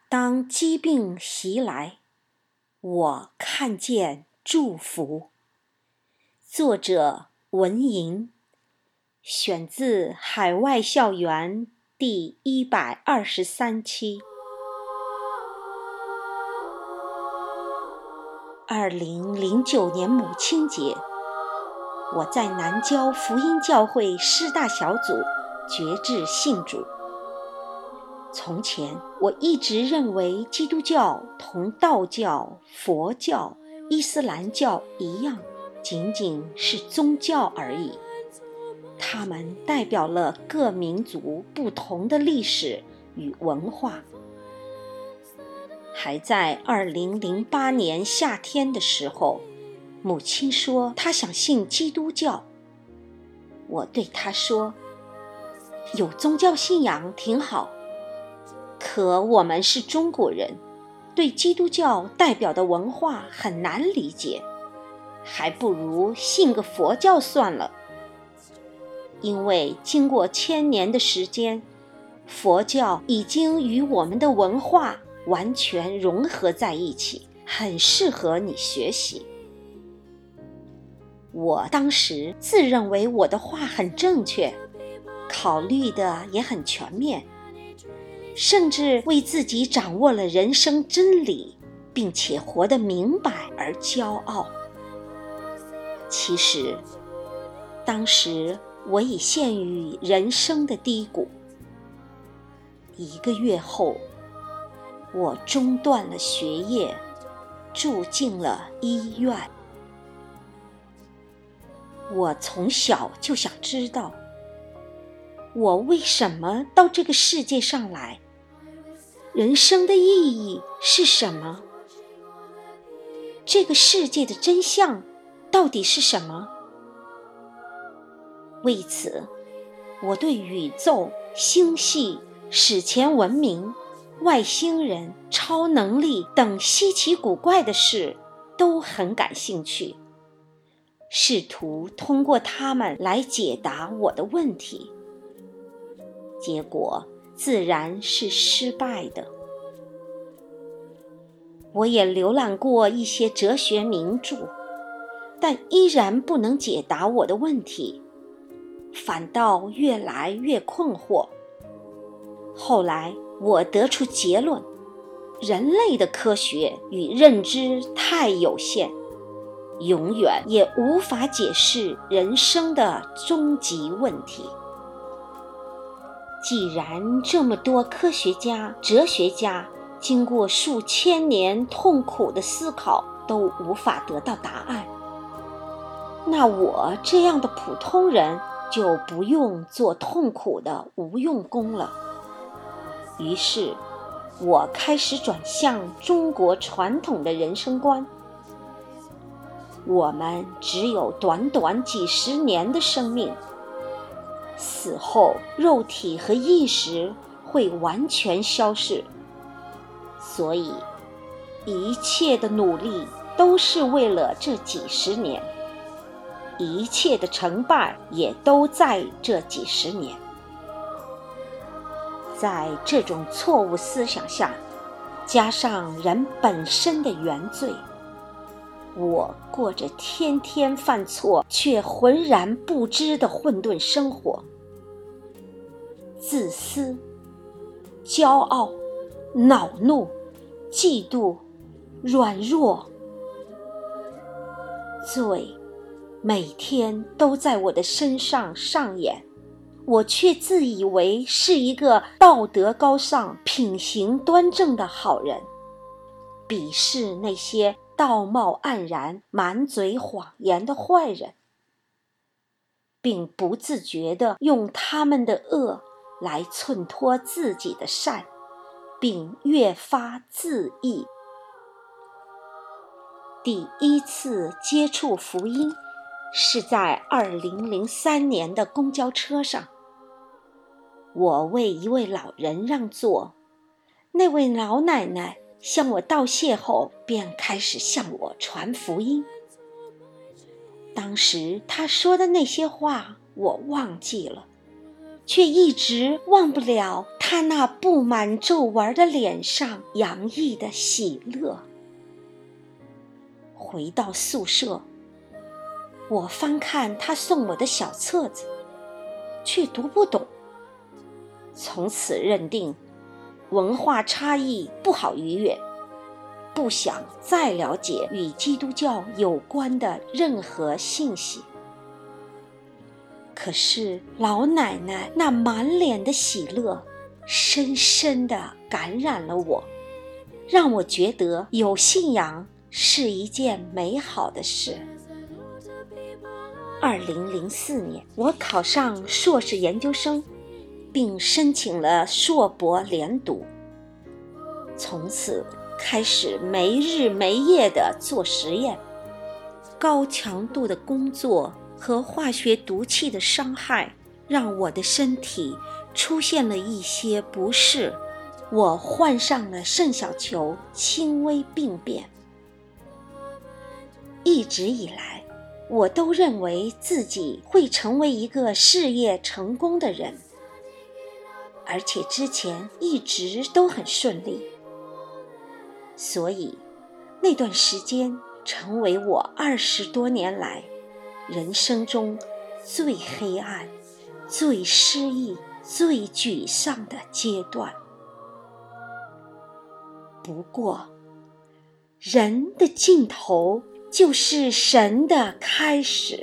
当疾病袭来，我看见祝福。作者文莹，选自海外校园第123期。2009年母亲节，我在南郊福音教会师大小组决志信主。从前我一直认为基督教同道教、佛教、伊斯兰教一样，仅仅是宗教而已。它们代表了各民族不同的历史与文化。还在2008年夏天的时候，母亲说她想信基督教。我对她说，有宗教信仰挺好，可我们是中国人，对基督教代表的文化很难理解，还不如信个佛教算了。因为经过1000年的时间，佛教已经与我们的文化完全融合在一起，很适合你学习。我当时自认为我的话很正确，考虑的也很全面，甚至为自己掌握了人生真理，并且活得明白而骄傲。其实，当时我已陷于人生的低谷。1个月后，我中断了学业，住进了医院。我从小就想知道，我为什么到这个世界上来？人生的意义是什么？这个世界的真相到底是什么？为此，我对宇宙、星系、史前文明、外星人、超能力等稀奇古怪的事都很感兴趣，试图通过它们来解答我的问题。结果自然是失败的。我也浏览过一些哲学名著，但依然不能解答我的问题，反倒越来越困惑。后来我得出结论，人类的科学与认知太有限，永远也无法解释人生的终极问题。既然这么多科学家、哲学家经过数千年痛苦的思考都无法得到答案，那我这样的普通人就不用做痛苦的无用功了。于是我开始转向中国传统的人生观。我们只有短短几十年的生命，死后肉体和意识会完全消逝，所以一切的努力都是为了这几十年，一切的成败也都在这几十年。在这种错误思想下，加上人本身的原罪，我过着天天犯错却浑然不知的混沌生活。自私、骄傲、恼怒、嫉妒、软弱，罪每天都在我的身上上演，我却自以为是一个道德高尚、品行端正的好人，鄙视那些道貌岸然、满嘴谎言的坏人，并不自觉地用他们的恶来衬托自己的善，并越发自义。第一次接触福音是在2003年的公交车上，我为一位老人让座，那位老奶奶向我道谢后便开始向我传福音。当时她说的那些话我忘记了， 却一直忘不了他那布满皱纹的脸上洋溢的喜乐。回到宿舍，我翻看他送我的小册子，却读不懂。从此认定文化差异不好逾越，不想再了解与基督教有关的任何信息。可是老奶奶那满脸的喜乐深深地感染了我，让我觉得有信仰是一件美好的事。2004年，我考上硕士研究生，并申请了硕博连读。从此开始没日没夜地做实验，高强度的工作和化学毒气的伤害让我的身体出现了一些不适，我患上了肾小球轻微病变。一直以来，我都认为自己会成为一个事业成功的人，而且之前一直都很顺利，所以那段时间成为我20多年来人生中最黑暗、最失意、最沮丧的阶段。不过，人的尽头就是神的开始。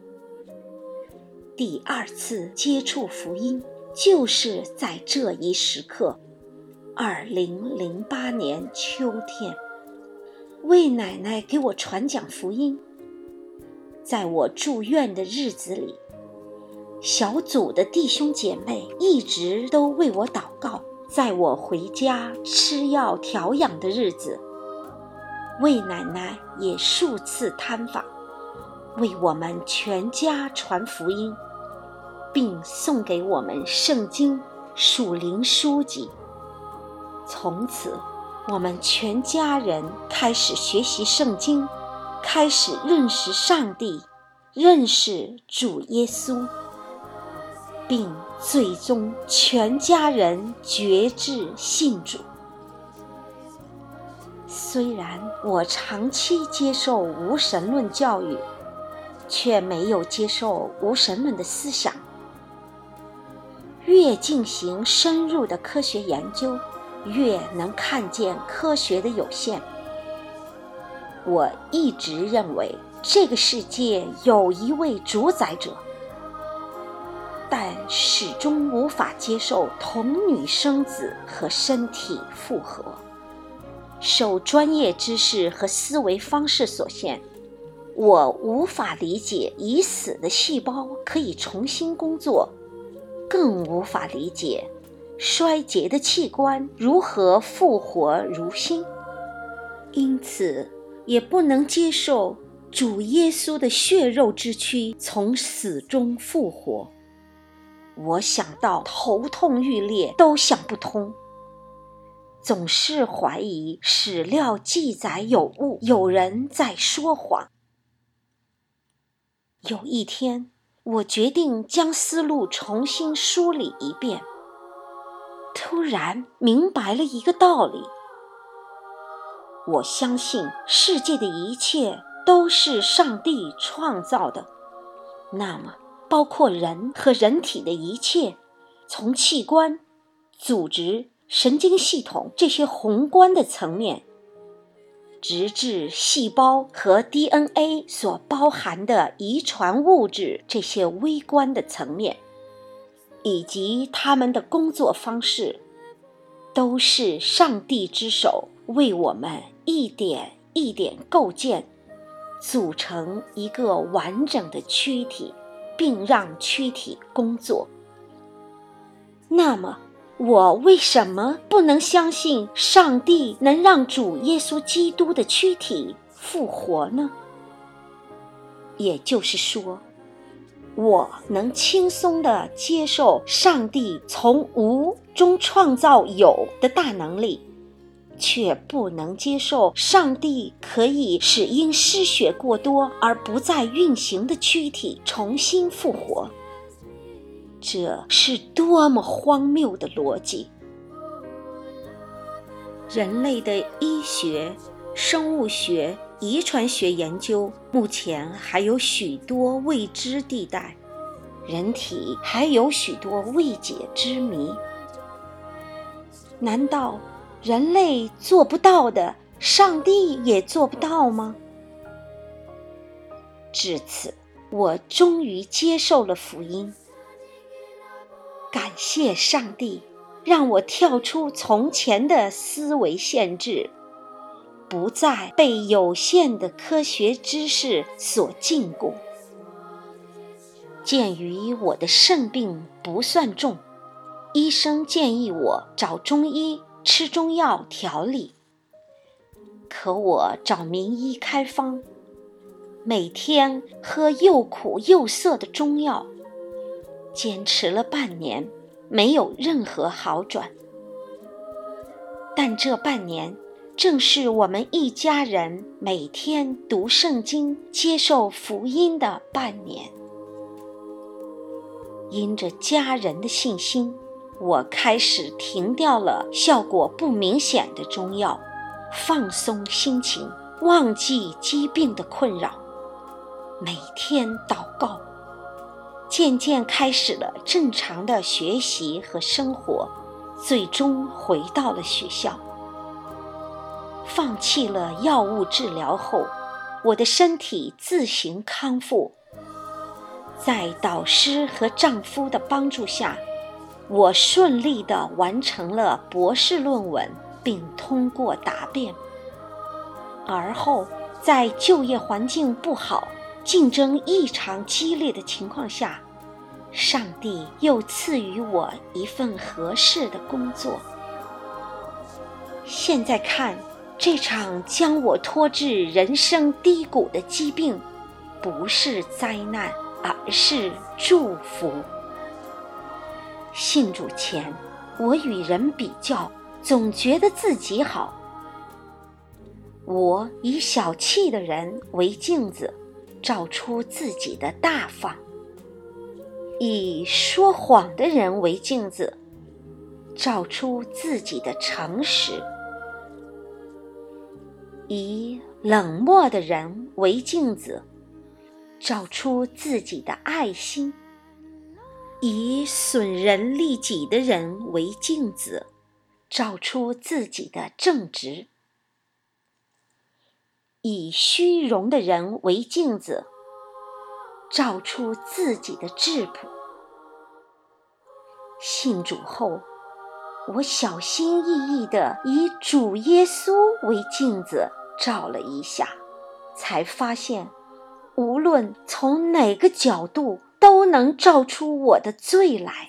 第2次接触福音就是在这一时刻，2008年秋天，魏奶奶给我传讲福音。在我住院的日子里，小组的弟兄姐妹一直都为我祷告。在我回家吃药调养的日子，魏奶奶也数次探访，为我们全家传福音，并送给我们圣经、属灵书籍。从此，我们全家人开始学习圣经，开始认识上帝，认识主耶稣，并最终全家人决志信主。虽然我长期接受无神论教育，却没有接受无神论的思想。越进行深入的科学研究，越能看见科学的有限。我一直认为这个世界有一位主宰者，但始终无法接受童女生子和身体复合。受专业知识和思维方式所限，我无法理解已死的细胞可以重新工作，更无法理解衰竭的器官如何复活如新。因此，也不能接受主耶稣的血肉之躯从死中复活。我想到头痛欲裂，都想不通。总是怀疑史料记载有误，有人在说谎。有一天，我决定将思路重新梳理一遍，突然明白了一个道理。我相信世界的一切都是上帝创造的，那么包括人和人体的一切，从器官、组织、神经系统这些宏观的层面，直至细胞和 DNA 所包含的遗传物质这些微观的层面，以及它们的工作方式，都是上帝之手为我们一点一点构建，组成一个完整的躯体，并让躯体工作。那么，我为什么不能相信上帝能让主耶稣基督的躯体复活呢？也就是说，我能轻松地接受上帝从无中创造有的大能力，却不能接受上帝可以使因失血过多而不再运行的躯体重新复活。 这是多么荒谬的逻辑！人类的医学、生物学、遗传学研究目前还有许多未知地带，人体还有许多未解之谜。难道人类做不到的，上帝也做不到吗？至此，我终于接受了福音。感谢上帝，让我跳出从前的思维限制，不再被有限的科学知识所禁锢。鉴于我的肾病不算重，医生建议我找中医吃中药调理。可我找名医开方，每天喝又苦又涩的中药，坚持了半年，没有任何好转。但这半年正是我们一家人每天读圣经、接受福音的半年。因着家人的信心，我开始停掉了效果不明显的中药，放松心情，忘记疾病的困扰，每天祷告，渐渐开始了正常的学习和生活，最终回到了学校。放弃了药物治疗后，我的身体自行康复。在导师和丈夫的帮助下，我顺利地完成了博士论文，并通过答辩。而后，在就业环境不好、竞争异常激烈的情况下，上帝又赐予我一份合适的工作。现在看，这场将我拖至人生低谷的疾病，不是灾难，而是祝福。信主前，我与人比较，总觉得自己好。我以小气的人为镜子，照出自己的大方；以说谎的人为镜子，照出自己的诚实；以冷漠的人为镜子，照出自己的爱心；以损人利己的人为镜子，照出自己的正直；以虚荣的人为镜子，照出自己的质朴。信主后，我小心翼翼地以主耶稣为镜子照了一下，才发现无论从哪个角度都能照出我的罪来。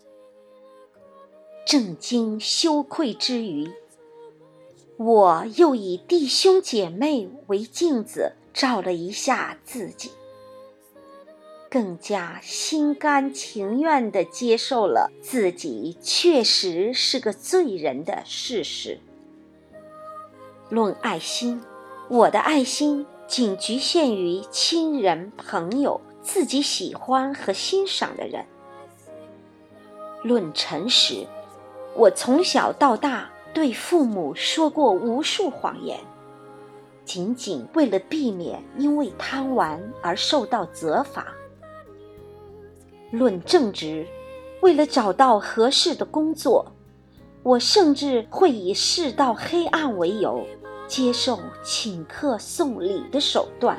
震惊羞愧之余，我又以弟兄姐妹为镜子照了一下自己，更加心甘情愿地接受了自己确实是个罪人的事实。论爱心，我的爱心仅局限于亲人、朋友、自己喜欢和欣赏的人。论诚实，我从小到大对父母说过无数谎言，仅仅为了避免因为贪玩而受到责罚。论正直，为了找到合适的工作，我甚至会以世道黑暗为由，接受请客送礼的手段。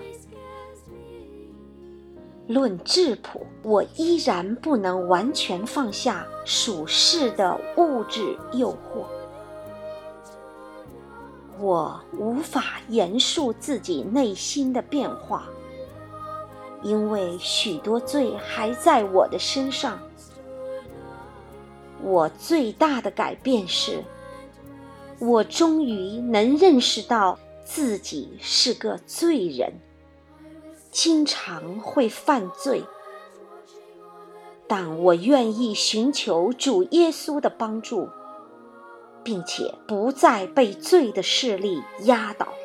论质朴，我依然不能完全放下属世的物质诱惑。我无法言述自己内心的变化，因为许多罪还在我的身上。我最大的改变是，我终于能认识到自己是个罪人，经常会犯罪，但我愿意寻求主耶稣的帮助，并且不再被罪的势力压倒，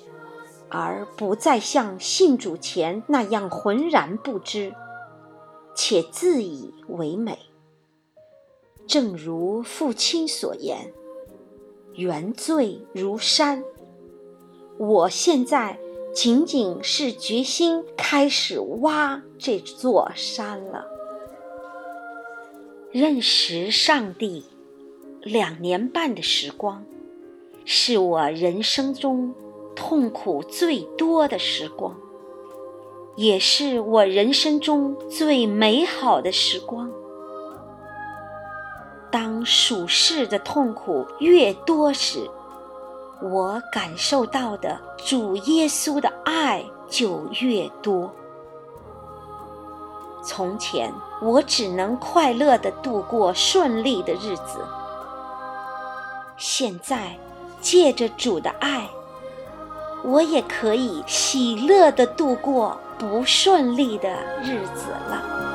而不再像信主前那样浑然不知。 且自以为美。正如父亲所言，原罪如山。我现在仅仅是决心开始挖这座山了。认识上帝2年半的时光，是我人生中痛苦最多的时光，也是我人生中最美好的时光。当属世的痛苦越多时，我感受到的主耶稣的爱就越多。从前我只能快乐地度过顺利的日子，现在借着主的爱，我也可以喜乐地度过不顺利的日子了。